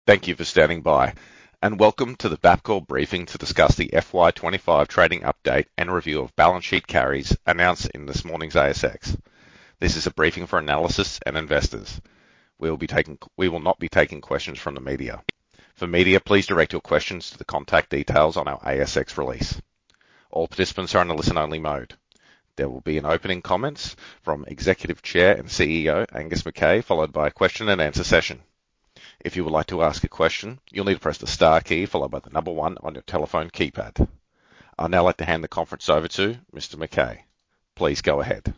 Thank you for standing by, and welcome to the Bapcor briefing to discuss the FY25 trading update and review of balance sheet carries announced in this morning's ASX. This is a briefing for analysts and investors. We will not be taking questions from the media. For media, please direct your questions to the contact details on our ASX release. All participants are in a listen-only mode. There will be an opening comments from Executive Chair and CEO Angus McKay, followed by a question and answer session. If you would like to ask a question, you'll need to press the star key followed by the number 1 on your telephone keypad. I'd now like to hand the conference over to Mr. McKay. Please go ahead.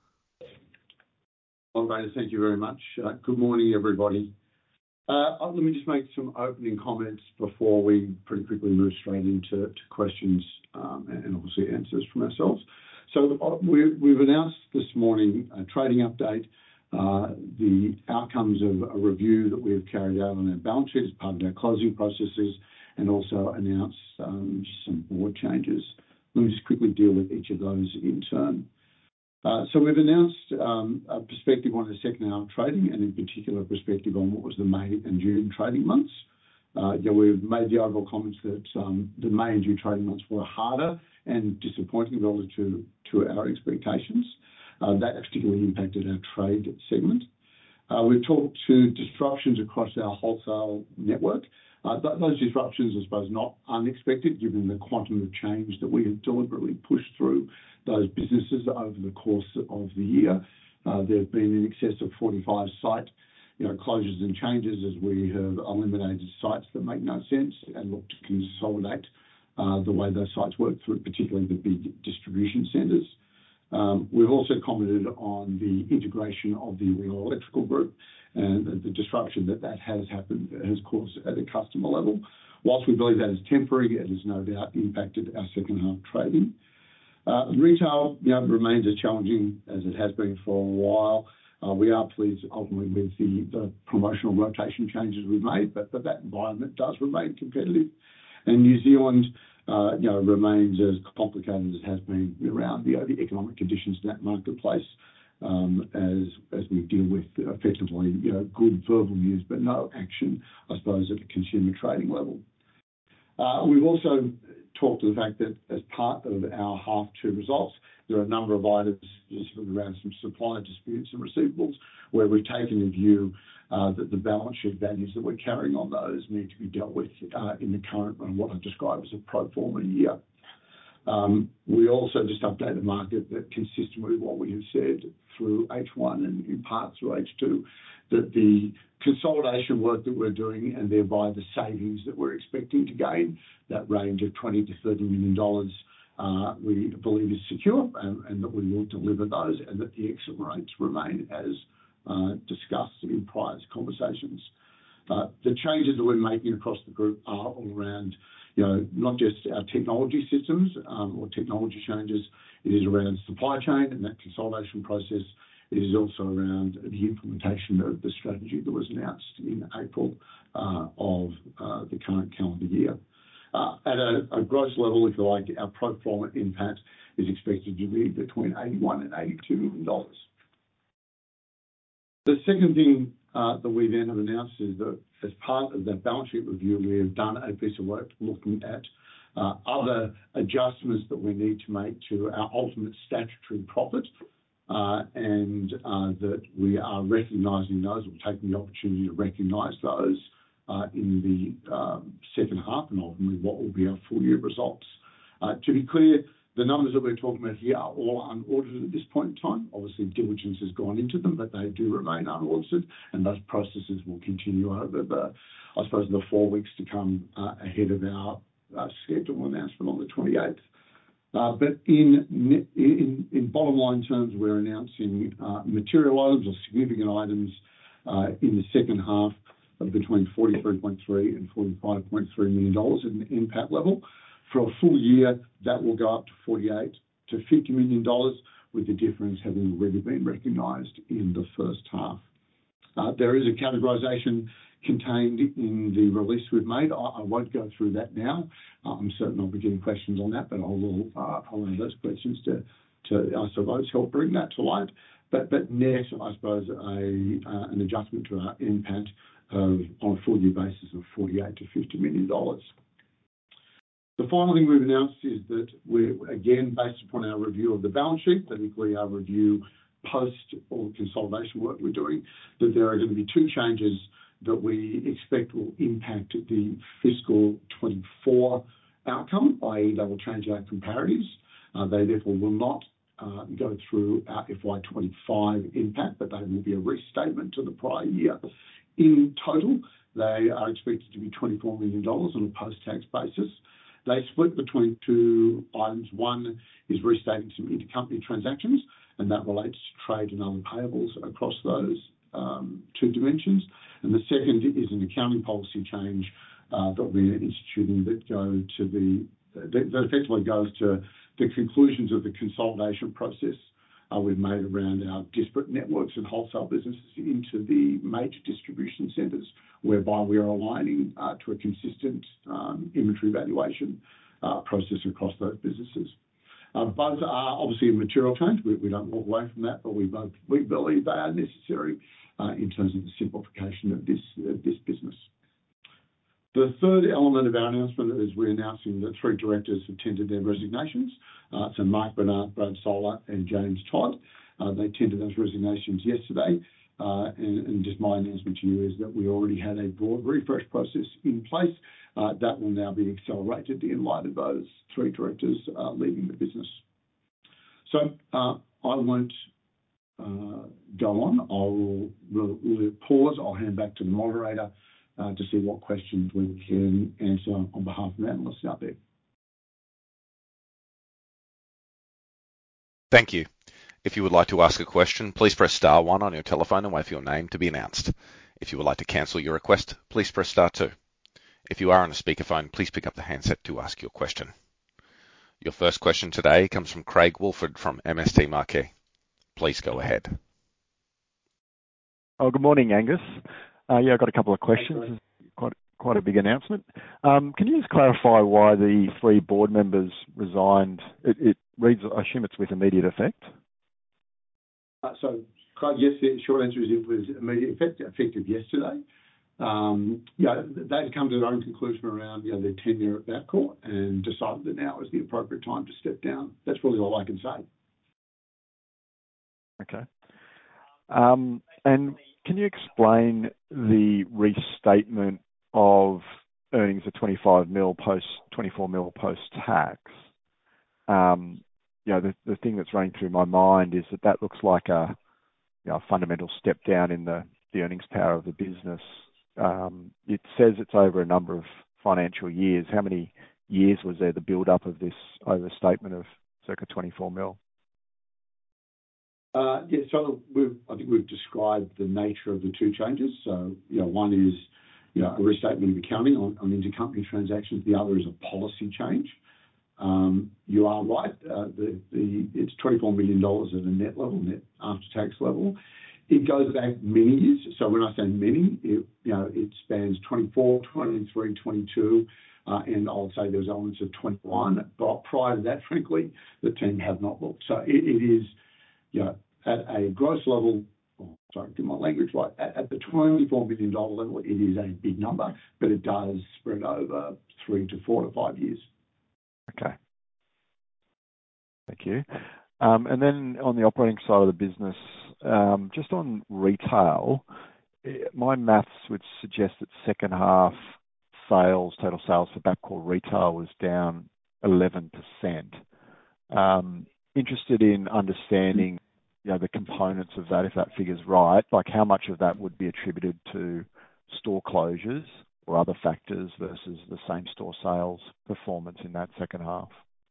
Operator, thank you very much. Good morning, everybody. Let me just make some opening comments before we pretty quickly move straight into questions and obviously answers from ourselves. So we've announced this morning a trading update, the outcomes of a review that we've carried out on our balance sheet as part of our closing processes, and also announced some board changes. Let me just quickly deal with each of those in turn. So we've announced a perspective on the second half trading, and in particular a perspective on what was the May and June trading months. We've made the overall comments that the May and June trading months were harder and disappointing relative to our expectations. That particularly impacted our trade segment. We've talked to disruptions across our wholesale network. Those disruptions, I suppose, not unexpected given the quantum of change that we have deliberately pushed through those businesses over the course of the year. There have been in excess of 45 site closures and changes as we have eliminated sites that make no sense and look to consolidate the way those sites work through, particularly the big distribution centres. We've also commented on the integration of the Ringlow Electrical Group and the disruption that has caused at a customer level. Whilst we believe that is temporary, it has no doubt impacted our second half trading. Retail remains as challenging as it has been for a while. We are pleased ultimately with the promotional rotation changes we've made, but that environment does remain competitive. And New Zealand remains as complicated as it has been around the economic conditions in that marketplace as we deal with effectively good verbal news but no action, I suppose, at the consumer trading level. We've also talked to the fact that as part of our half two results, there are a number of items around some supplier disputes and receivables where we've taken a view that the balance sheet values that we're carrying on those need to be dealt with in the current and what I describe as a pro forma year. We also just update the market that consistent with what we have said through H1 and in part through H2, that the consolidation work that we're doing and thereby the savings that we're expecting to gain, that range of $20 to $30 million, we believe is secure and that we will deliver those and that the exit rates remain as discussed in prior conversations. The changes that we're making across the group are all around, not just our technology systems or technology changes. It is around supply chain and that consolidation process. It is also around the implementation of the strategy that was announced in April of the current calendar year. At a gross level, if you like, our pro forma impact is expected to be between $81 and $82 million. The second thing that we then have announced is that as part of that balance sheet review, we have done a piece of work looking at other adjustments that we need to make to our ultimate statutory profit and that we are recognising those or taking the opportunity to recognise those in the second half and ultimately what will be our full year results. To be clear, the numbers that we're talking about here are all unaudited at this point in time. Obviously, diligence has gone into them, but they do remain unaudited, and those processes will continue over the 4 weeks to come ahead of our scheduled announcement on the 28th. But in bottom line terms, we're announcing material items or significant items in the second half of between $43.3 and $45.3 million in the impact level. For a full year, that will go up to $48 to $50 million, with the difference having already been recognised in the first half. There is a categorisation contained in the release we've made. I won't go through that now. I'm certain I'll be getting questions on that, but I'll allow those questions to I suppose, help bring that to light. But next, I suppose, an adjustment to our impact on a full year basis of $48 to $50 million. The final thing we've announced is that we're, again, based upon our review of the balance sheet, particularly our review post all the consolidation work we're doing, that there are going to be two changes that we expect will impact the fiscal 24 outcome, i.e. they will change our comparatives. They therefore will not go through our FY25 impact, but they will be a restatement to the prior year. In total, they are expected to be $24 million on a post-tax basis. They split between two items. One is restating some intercompany transactions, and that relates to trade and other payables across those two dimensions. And the second is an accounting policy change that we're instituting that effectively goes to the conclusions of the consolidation process we've made around our disparate networks and wholesale businesses into the major distribution centres, whereby we are aligning to a consistent inventory valuation process across those businesses. Both are obviously a material change. We don't walk away from that, but we believe they are necessary in terms of the simplification of this business. The third element of our announcement is we're announcing that 3 directors have tendered their resignations. So Mark Bernard, Brad Solar, and James Todd. They tendered those resignations yesterday. And just my announcement to you is that we already had a board refresh process in place. That will now be accelerated in light of those 3 directors leaving the business. So I won't go on. We'll pause. I'll hand back to the moderator to see what questions we can answer on behalf of analysts out there. Thank you. If you would like to ask a question, please press star 1 on your telephone and wait for your name to be announced. If you would like to cancel your request, please press star 2. If you are on a speakerphone, please pick up the handset to ask your question. Your first question today comes from Craig Woolford from MST Marquee. Please go ahead. Oh, good morning, Angus. I've got a couple of questions. Quite a big announcement. Can you just clarify why the 3 board members resigned? It reads, I assume it's with immediate effect. So, Craig, yes, the short answer is it was immediate effect, effective yesterday. They've come to their own conclusion around their tenure at Bapcor and decided that now is the appropriate time to step down. That's really all I can say. Okay. And can you explain the restatement of earnings of 25 mil post 24 mil post tax? The thing that's running through my mind is that looks like a fundamental step down in the earnings power of the business. It says it's over a number of financial years. How many years was there the build-up of this overstatement of circa 24 mil? So I think we've described the nature of the 2 changes. So, one is a restatement of accounting on intercompany transactions. The other is a policy change. You are right. It's $24 million at a net level, net after-tax level. It goes back many years. So when I say many, it spans 24, 23, 22, and I'll say there's elements of 21. But prior to that, frankly, the team have not looked. So it is, at a gross level, get my language right, at the $24 million level, it is a big number, but it does spread over 3 to 4 to 5 years. Okay. Thank you. And then on the operating side of the business, just on retail, my maths would suggest that second half total sales for Bapcor Retail was down 11%. Interested in understanding the components of that, if that figure's right, like how much of that would be attributed to store closures or other factors versus the same store sales performance in that second half?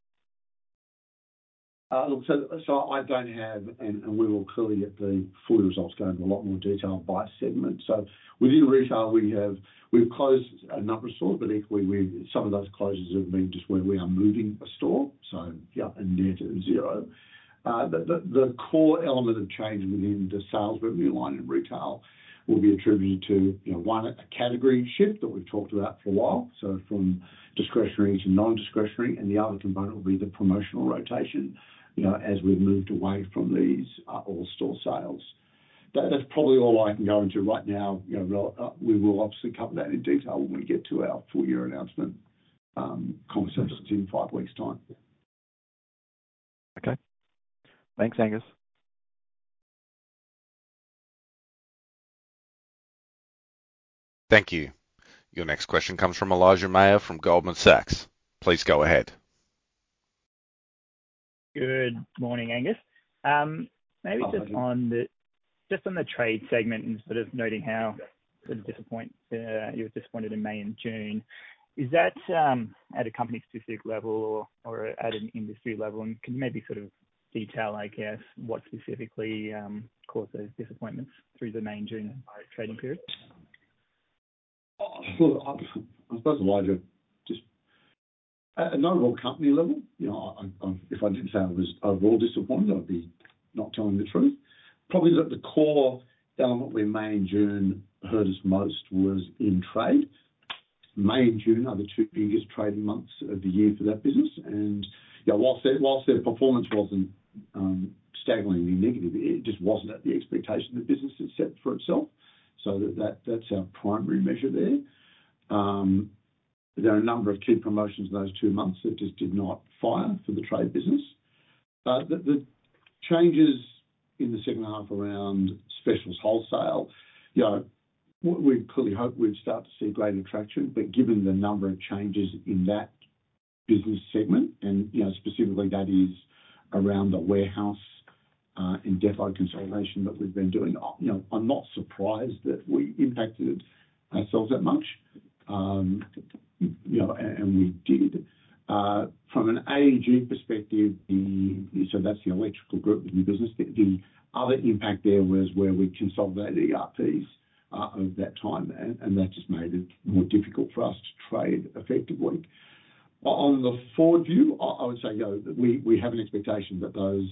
So I don't have, and we will clearly get the full results go into a lot more detail by segment. So within retail, we've closed a number of stores, but equally some of those closures have been just where we are moving a store. So a net of 0. The core element of change within the sales revenue line in retail will be attributed to, one, a category shift that we've talked about for a while, so from discretionary to non-discretionary, and the other component will be the promotional rotation, as we've moved away from these all-store sales. that's probably all I can go into right now. You know, we will obviously cover that in detail when we get to our full year announcement conversations in 5 weeks' time. Okay. Thanks, Angus. Thank you. Your next question comes from Elijah Mayer from Goldman Sachs. Please go ahead. Good morning, Angus. Maybe just on the trade segment and sort of noting how sort of you were disappointed in May and June. Is that at a company-specific level or at an industry level? And can you maybe sort of detail, I guess, what specifically caused those disappointments through the May and June trading period? Well, I suppose, Elijah, just at an overall company level, you know, if I didn't say I was overall disappointed, I'd be not telling the truth. Probably the core element where May and June hurt us most was in trade. May and June are the two biggest trading months of the year for that business. And you know, whilst their performance wasn't staggeringly negative, it just wasn't at the expectation the business had set for itself. So that's our primary measure there. There are a number of key promotions in those 2 months that just did not fire for the trade business. The changes in the second half around specials wholesale, you know, we clearly hope we'd start to see greater traction, but given the number of changes in that business segment, and you know, specifically that is around the warehouse and depot consolidation that we've been doing, you know, I'm not surprised that we impacted ourselves that much. You know, and we did. From an AEG perspective, so that's the electrical group in the business. The other impact there was where we consolidated ERPs over that time, and that just made it more difficult for us to trade effectively. On the forward view, I would say, you know, we have an expectation that those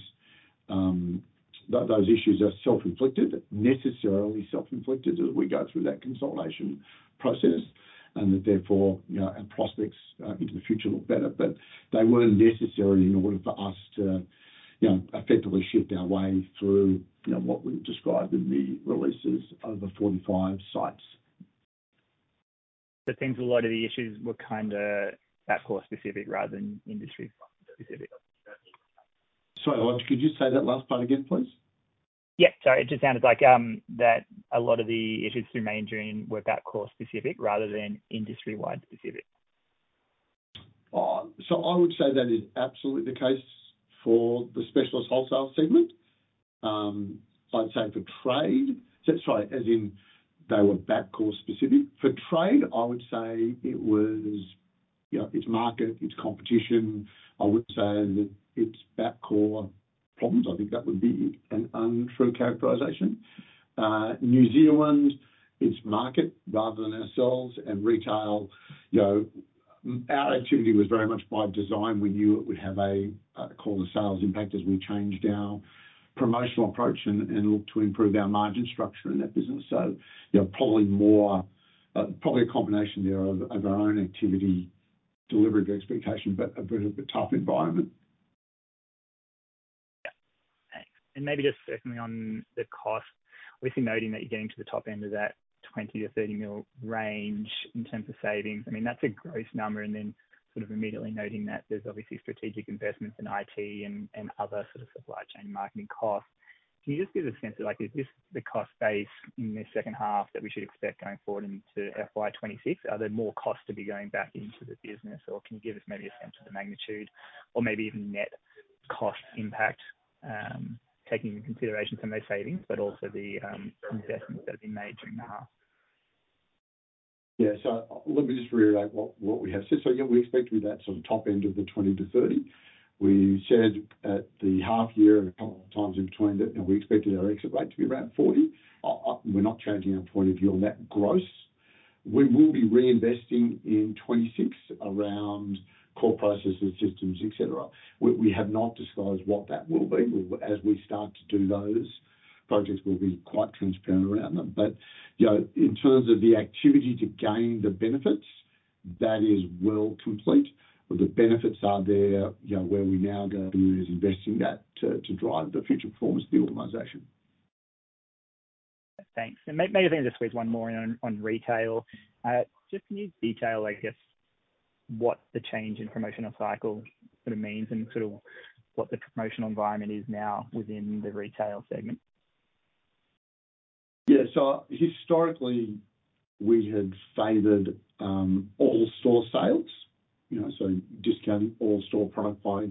issues are self-inflicted, necessarily self-inflicted as we go through that consolidation process, and that therefore, you know, our prospects into the future look better. But they weren't necessary in order for us to, you know, effectively shift our way through, you know, what we've described in the releases over 45 sites. So it seems a lot of the issues were kind of Bapcor specific rather than industry specific. Sorry, could you say that last part again, please? Yeah, sorry, it just sounded like that a lot of the issues through May and June were Bapcor specific rather than industry-wide specific. So I would say that is absolutely the case for the specialist wholesale segment. I'd say for trade, as in they were Bapcor specific. For trade, I would say it was, you know, its market, its competition. I would say that it's Bapcor problems. I think that would be an untrue characterisation. New Zealand, its market rather than ourselves, and retail, you know, our activity was very much by design. We knew it would have a call to sales impact as we changed our promotional approach and looked to improve our margin structure in that business. So, you know, probably a combination there of our own activity, delivery of expectation, but a bit of a tough environment. Yeah, thanks. And maybe just certainly on the cost, obviously noting that you're getting to the top end of that 20 to 30 mil range in terms of savings. I mean, that's a gross number, and then sort of immediately noting that there's obviously strategic investments in IT and other sort of supply chain marketing costs. Can you just give a sense of, like, is this the cost base in the second half that we should expect going forward into FY26? Are there more costs to be going back into the business, or can you give us maybe a sense of the magnitude or maybe even net cost impact, taking into consideration some of those savings, but also the investments that have been made during the half? Yeah, so let me just reiterate what we have said. So, yeah, we expect to be that sort of top end of the 20 to 30. We said at the half year and a couple of times in between that, you know, we expected our exit rate to be around 40. We're not changing our point of view on that gross. We will be reinvesting in 26 around core processes, systems, etc. We have not disclosed what that will be. As we start to do those projects, we'll be quite transparent around them. But, you know, in terms of the activity to gain the benefits, that is well complete. The benefits are there, you know, where we now go to is investing that to drive the future performance of the organisation. Thanks. And maybe I can just squeeze one more in on retail. Just can you detail, I guess, what the change in promotional cycle sort of means and sort of what the promotional environment is now within the retail segment? Yeah. So historically, we had favoured all store sales, so discounting all store product by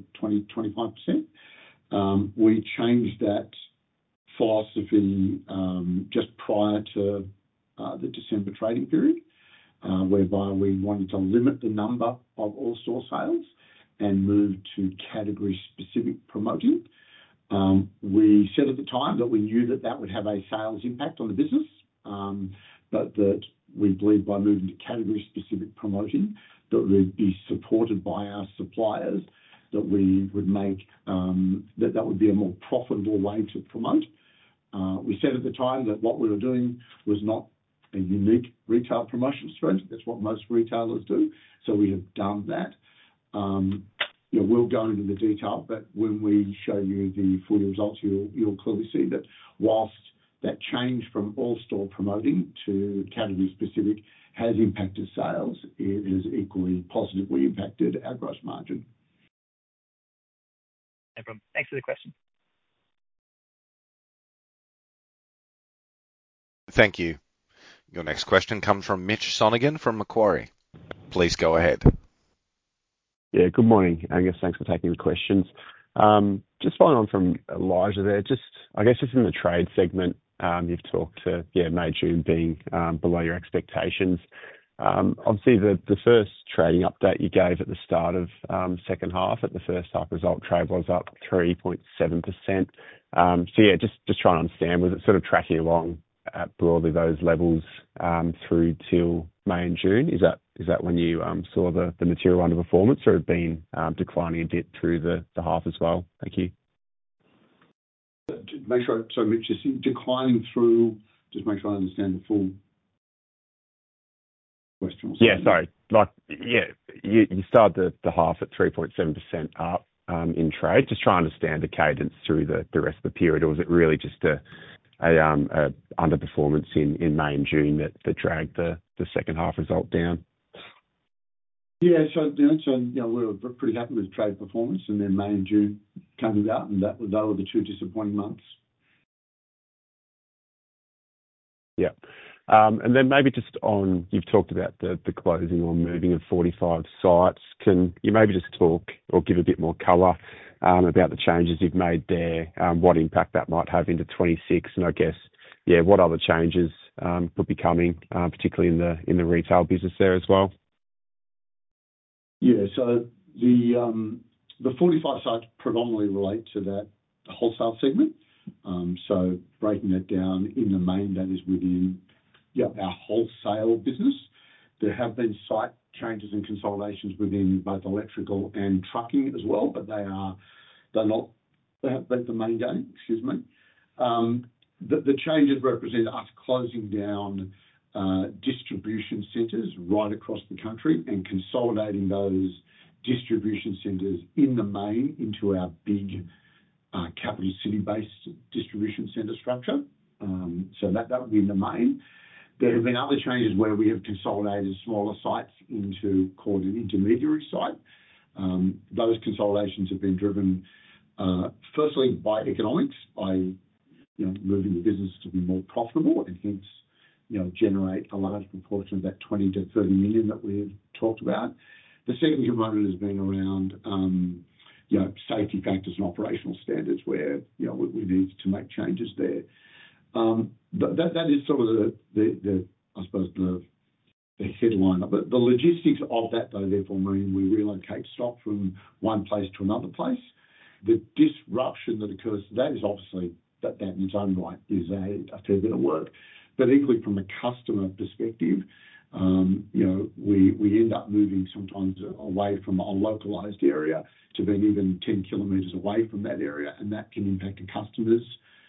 20-25%. We changed that philosophy just prior to the December trading period, whereby we wanted to limit the number of all store sales and move to category-specific promoting. We said at the time that we knew that that would have a sales impact on the business, but that we believed by moving to category-specific promoting that would be supported by our suppliers, that we would make that would be a more profitable way to promote. We said at the time that what we were doing was not a unique retail promotion strategy. That's what most retailers do. So we have done that. We'll go into the detail, but when we show you the full results, you'll clearly see that whilst that change from all store promoting to category specific has impacted sales, it has equally positively impacted our gross margin. No problem. Thanks for the question. Thank you. Your next question comes from Mitch Sonogan from Macquarie. Please go ahead. Yeah, good morning, Angus. Thanks for taking the questions. Just following on from Elijah there, I guess just in the trade segment, you've talked to, May, June being below your expectations. Obviously, the first trading update you gave at the start of second half, at the first half result, trade was up 3.7%. Just trying to understand, was it sort of tracking along at broadly those levels through till May and June? Is that when you saw the material underperformance, or had been declining a bit through the half as well? Thank you. Make sure, so Mitch, just declining through, just make sure I understand the full question. Yeah, sorry. You started the half at 3.7% up in trade. Just trying to understand the cadence through the rest of the period, or was it really just a underperformance in May and June that dragged the second half result down? Yeah, we were pretty happy with trade performance, and then May and June came about, and they were the two disappointing months. Yeah. And then maybe just on, you've talked about the closing or moving of 45 sites. Can you maybe just talk or give a bit more colour about the changes you've made there, what impact that might have into 26, and I guess, what other changes could be coming, particularly in the retail business there as well? Yeah, so the 45 sites predominantly relate to that wholesale segment. So breaking that down, in the main, that is within our wholesale business. There have been site changes and consolidations within both electrical and trucking as well, but they're not the main game. Excuse me. The changes represent us closing down distribution centres right across the country and consolidating those distribution centres in the main into our big capital city-based distribution centre structure. So that would be in the main. There have been other changes where we have consolidated smaller sites into called an intermediary site. Those consolidations have been driven firstly by economics, by moving the business to be more profitable and hence generate a large proportion of that 20 to 30 million that we've talked about. The second component has been around safety factors and operational standards where we need to make changes there. But that is sort of the I suppose the headline of it. The logistics of that, though, therefore mean we relocate stock from one place to another place. The disruption that occurs, that is obviously that in its own right is a fair bit of work. But equally from a customer perspective, we end up moving sometimes away from a localised area to being even 10 kilometres away from that area, and that can impact a customer's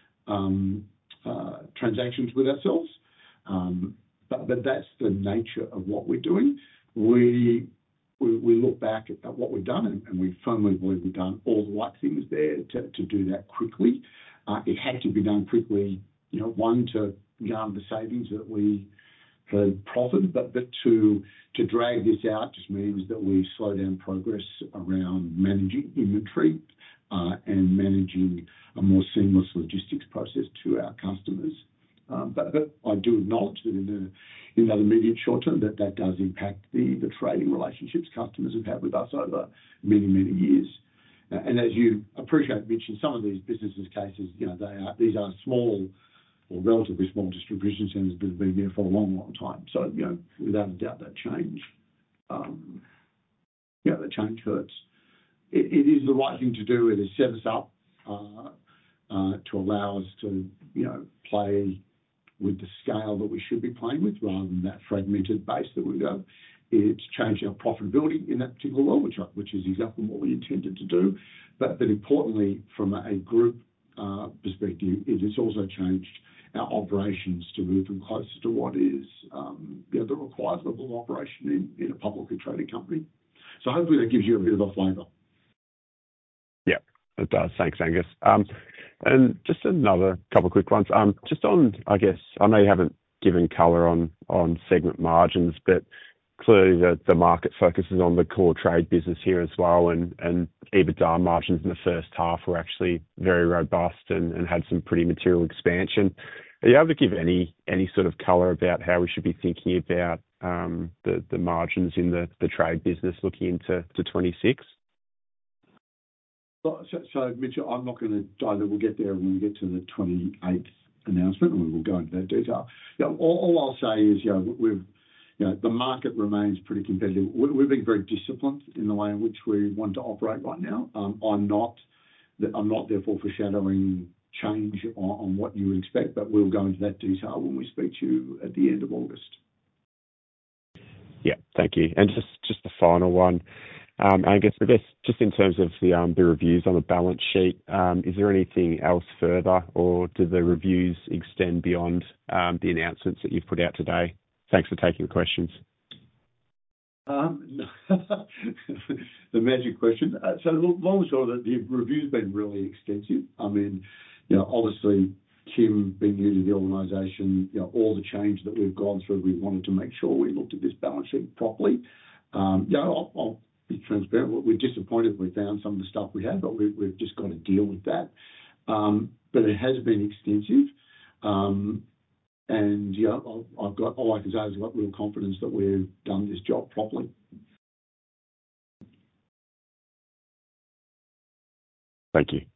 transactions with ourselves. But that's the nature of what we're doing. We look back at what we've done, and we firmly believe we've done all the right things there to do that quickly. It had to be done quickly, one, to garner the savings that we had proffered, but to drag this out just means that we slow down progress around managing inventory and managing a more seamless logistics process to our customers. But I do acknowledge that in the immediate short term, that does impact the trading relationships customers have had with us over many, many years. And as you appreciate, Mitch, in some of these businesses cases, you know, these are small or relatively small distribution centers that have been there for a long, long time. So, you know, without a doubt, that change, that change hurts. It is the right thing to do. It has set us up to allow us to, you know, play with the scale that we should be playing with, rather than that fragmented base that we go. It's changed our profitability in that particular role, which is exactly what we intended to do. But importantly, from a group perspective, it has also changed our operations to move them closer to what is the required level of operation in a publicly traded company. So hopefully that gives you a bit of a flavour. Yeah, it does. Thanks, Angus. And just another couple of quick ones. Just on, I guess, I know you haven't given colour on segment margins, but clearly the market focuses on the core trade business here as well, and EBITDA margins in the first half were actually very robust and had some pretty material expansion. Are you able to give any sort of colour about how we should be thinking about the margins in the trade business looking into 26? So Mitchell, I'm not going to dive in. We'll get there when we get to the 28th announcement, and we will go into that detail. You know, all I'll say is, the market remains pretty competitive. We're being very disciplined in the way in which we want to operate right now. I'm not therefore foreshadowing change on what you would expect, but we'll go into that detail when we speak to you at the end of August. Yeah, thank you. And just the final one, Angus, I guess just in terms of the reviews on the balance sheet, is there anything else further, or do the reviews extend beyond the announcements that you've put out today? Thanks for taking the questions. The magic question. So long and short, the review's been really extensive. I mean, obviously, Kim being new to the organisation, all the change that we've gone through, we wanted to make sure we looked at this balance sheet properly. I'll be transparent. We're disappointed we found some of the stuff we had, but we've just got to deal with that. But it has been extensive. And I've got, all I can say is I've got real confidence that we've done this job properly. Thank you.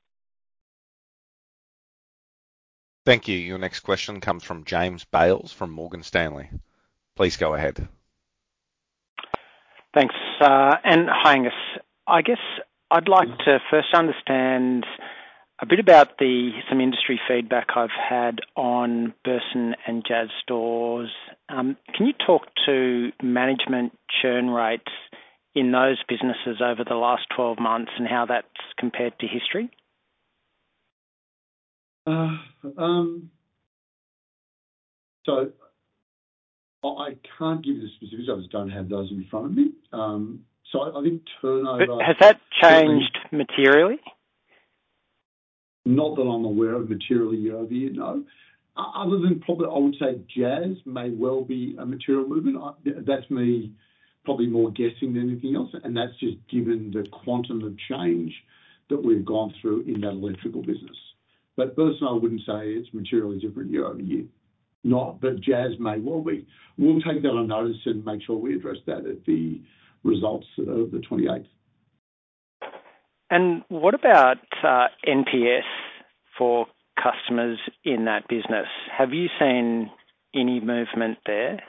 Thank you. Your next question comes from James Bales from Morgan Stanley. Please go ahead. Thanks. And hi, Angus. I guess I'd like to first understand a bit about some industry feedback I've had on Burson and Jazz stores. Can you talk to management churn rates in those businesses over the last 12 months and how that's compared to history? So I can't give you the specifics. I just don't have those in front of me. So I think turnover... But has that changed materially? Not that I'm aware of materially year-over-year, no. Other than probably, I would say Jazz may well be a material movement. That's me probably more guessing than anything else, and that's just given the quantum of change that we've gone through in that electrical business. But Burson, I wouldn't say it's materially different year-over-year. Not, but Jazz may well be. We'll take that on notice and make sure we address that at the results of the 28th. And what about NPS for customers in that business? Have you seen any movement there?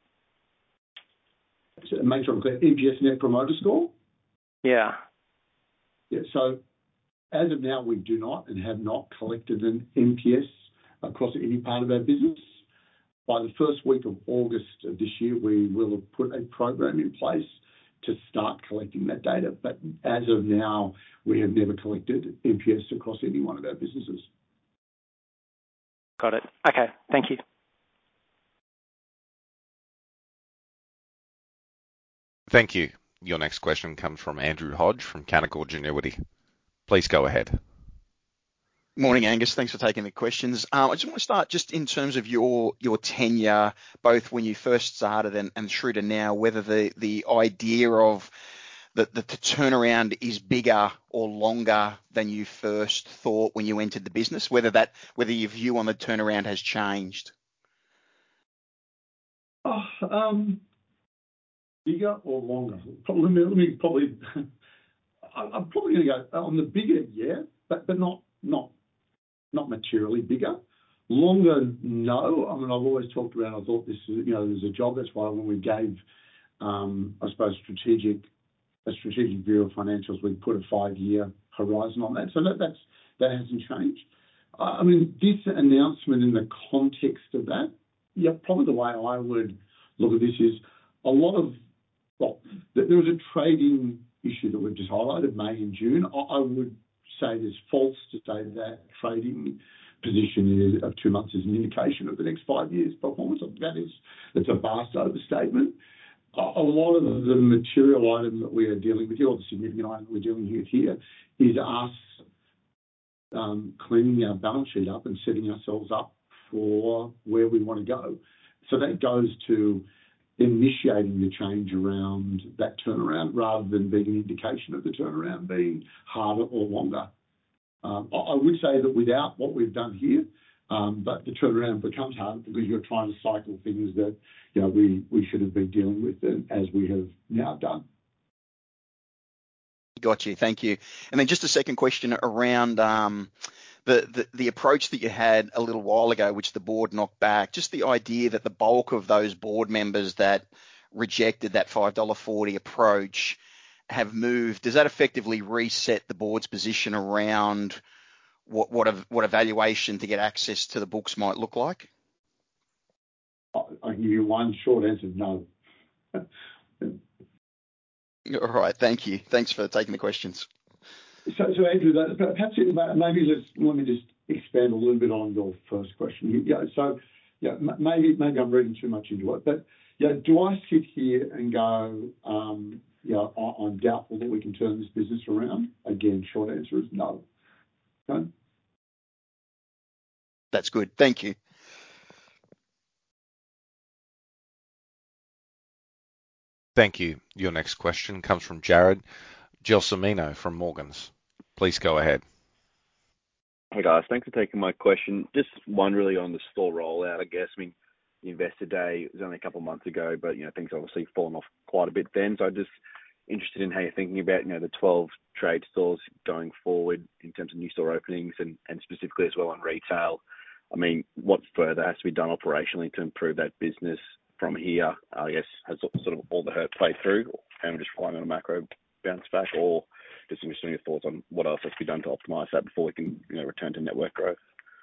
So make sure I'm clear. NPS, Net Promoter Score? Yeah. Yeah. So as of now, we do not and have not collected an NPS across any part of our business. By the first week of August of this year, we will have put a program in place to start collecting that data. But as of now, we have never collected NPS across any one of our businesses. Got it. Okay. Thank you. Thank you. Your next question comes from Andrew Hodge from Canaccord Genuity. Please go ahead. Morning, Angus. Thanks for taking the questions. I just want to start just in terms of your tenure, both when you first started and through to now, whether the idea of the turnaround is bigger or longer than you first thought when you entered the business, whether your view on the turnaround has changed. Bigger or longer? I'm probably going to go on the bigger, yeah, but not materially bigger. Longer, no. I mean, I've always talked about, I thought this is, there's a job. That's why when we gave, I suppose, a strategic view of financials, we put a 5-year horizon on that. So that hasn't changed. I mean, this announcement in the context of that, yeah, probably the way I would look at this is there was a trading issue that we've just highlighted, May and June. I would say it's false to say that trading position of 2 months is an indication of the next 5 years' performance. That's a vast overstatement. A lot of the material item that we are dealing with here, or the significant item that we're dealing with here, is us cleaning our balance sheet up and setting ourselves up for where we want to go. So that goes to initiating the change around that turnaround rather than being an indication of the turnaround being harder or longer. I would say that without what we've done here, but the turnaround becomes harder because you're trying to cycle things that we should have been dealing with, as we have now done. Got you. Thank you. And then just a second question around the approach that you had a little while ago, which the board knocked back. Just the idea that the bulk of those board members that rejected that $5.40 approach have moved. Does that effectively reset the board's position around what a valuation to get access to the books might look like? I'll give you one short answer: no. All right. Thank you. Thanks for taking the questions. So Andrew, perhaps maybe let me just expand a little bit on your first question. Maybe I'm reading too much into it, but do I sit here and go, I'm doubtful that we can turn this business around? Again, short answer is no. Okay? That's good. Thank you. Thank you. Your next question comes from Jared Gelsomino from Morgans. Please go ahead. Hey guys, thanks for taking my question. Just one really on the store rollout, I guess. I mean, the Investor Day was only a couple of months ago, but things obviously fallen off quite a bit then. So I'm just interested in how you're thinking about the 12 trade stores going forward in terms of new store openings and specifically as well on retail. I mean, what further has to be done operationally to improve that business from here? I guess has sort of all the hurt played through, and we're just relying on a macro bounce back, or just interested in your thoughts on what else has to be done to optimise that before we can return to network growth.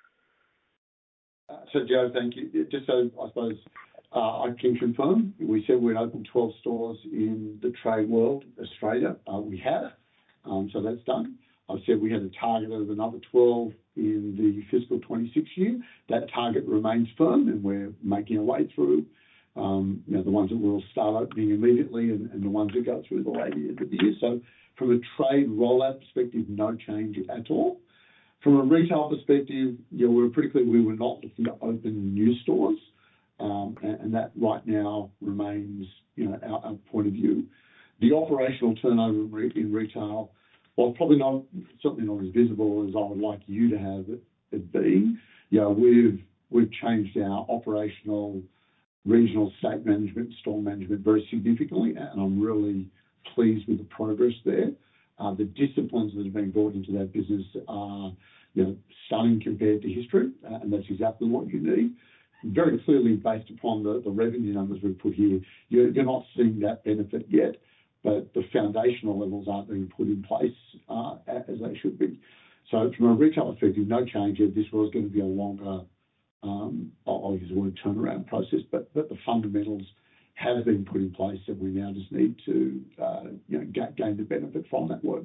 So Joe, thank you. Just so I suppose I can confirm, we said we'd open 12 stores in the trade world, Australia. We have, so that's done. I said we had a target of another 12 in the fiscal 26 year. That target remains firm, and we're making our way through the ones that will start opening immediately and the ones that go through the later end of the year. So from a trade rollout perspective, no change at all. From a retail perspective, we were pretty clear we were not looking to open new stores, and that right now remains our point of view. The operational turnover in retail, while probably certainly not as visible as I would like you to have it be, we've changed our operational regional state management, store management very significantly, and I'm really pleased with the progress there. The disciplines that have been brought into that business are stunning compared to history, and that's exactly what you need. Very clearly, based upon the revenue numbers we've put here, you're not seeing that benefit yet, but the foundational levels aren't being put in place as they should be. So from a retail perspective, no change here. This was going to be a longer, I'll use the word turnaround process, but the fundamentals have been put in place, and we now just need to gain the benefit from that work.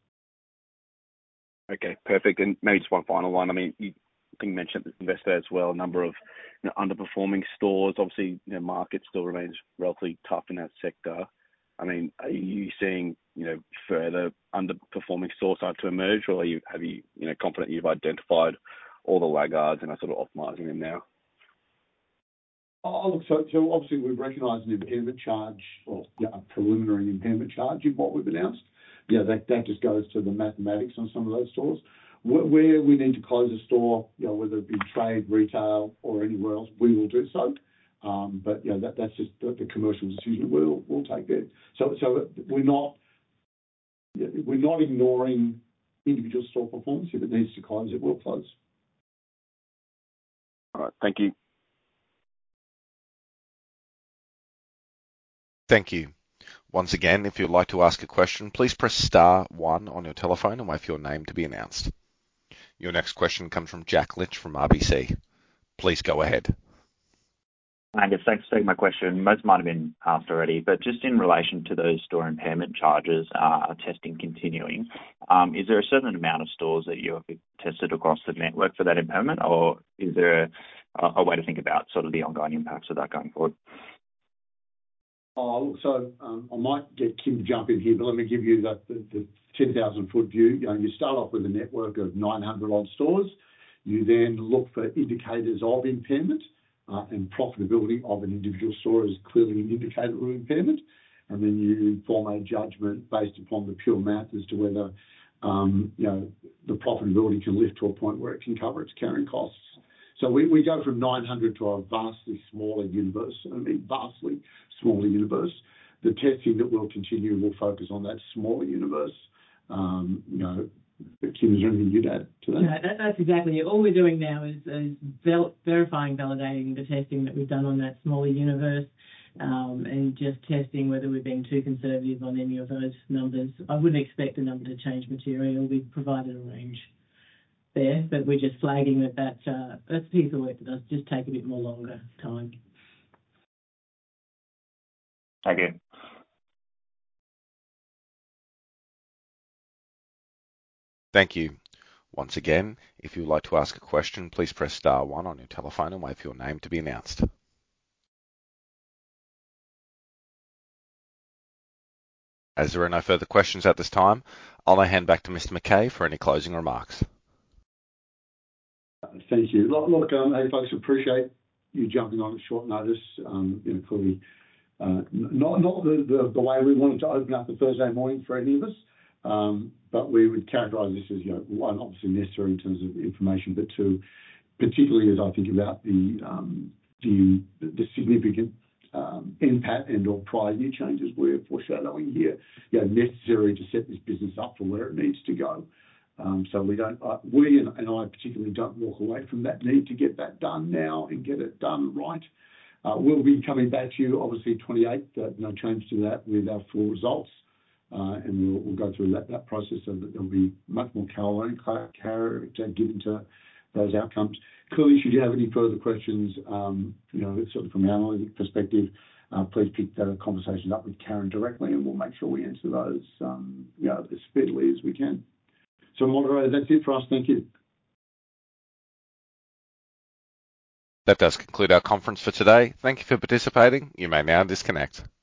Okay, perfect. And maybe just one final one. I mean, you mentioned this investor as well, a number of underperforming stores. Obviously, market still remains relatively tough in that sector. I mean, are you seeing further underperforming stores start to emerge, or have you confident you've identified all the laggards and are sort of optimizing them now? Oh, so obviously we've recognised an impairment charge, or a preliminary impairment charge in what we've announced. That just goes to the mathematics on some of those stores. Where we need to close a store, whether it be trade, retail, or anywhere else, we will do so. But that's just the commercial decision we'll take there. So we're not ignoring individual store performance. If it needs to close, it will close. All right, thank you. Thank you. Once again, if you'd like to ask a question, please press star 1 on your telephone and wait for your name to be announced. Your next question comes from Jack Lynch from RBC. Please go ahead. Angus, thanks for taking my question. Most might have been asked already, but just in relation to those store impairment charges, testing continuing, is there a certain amount of stores that you have tested across the network for that impairment, or is there a way to think about sort of the ongoing impacts of that going forward? I might get Kim to jump in here, but let me give you the 10,000-foot view. You start off with a network of 900-odd stores. You then look for indicators of impairment, and profitability of an individual store is clearly an indicator of impairment. And then you form a judgment based upon the pure math as to whether the profitability can lift to a point where it can cover its carrying costs. So we go from 900 to a vastly smaller universe. Vastly smaller universe. The testing that will continue will focus on that smaller universe. Kim, is there anything you'd add to that? No, that's exactly it. All we're doing now is verifying, validating the testing that we've done on that smaller universe, and just testing whether we're being too conservative on any of those numbers. I wouldn't expect the number to change material. We've provided a range there, but we're just flagging that's a piece of work that does just take a bit more longer time. Thank you. Thank you. Once again, if you would like to ask a question, please press star 1 on your telephone and wait for your name to be announced. As there are no further questions at this time, I'll now hand back to Mr. McKay for any closing remarks. Thank you. Look, hey folks, appreciate you jumping on at short notice. Clearly, not the way we wanted to open up the Thursday morning for any of us, but we would characterise this as, one, obviously necessary in terms of information, but two, particularly as I think about the significant NPAT and/or prior year changes we're foreshadowing here, necessary to set this business up for where it needs to go. So we and I particularly don't walk away from that need to get that done now and get it done right. We'll be coming back to you, obviously, 28th, no change to that, with our full results. And we'll go through that process so that there'll be much more character given to those outcomes. Clearly, should you have any further questions, sort of from an analytic perspective, please pick the conversation up with Karen directly, and we'll make sure we answer those as speedily as we can. So, moderator, that's it for us. Thank you. That does conclude our conference for today. Thank you for participating. You may now disconnect.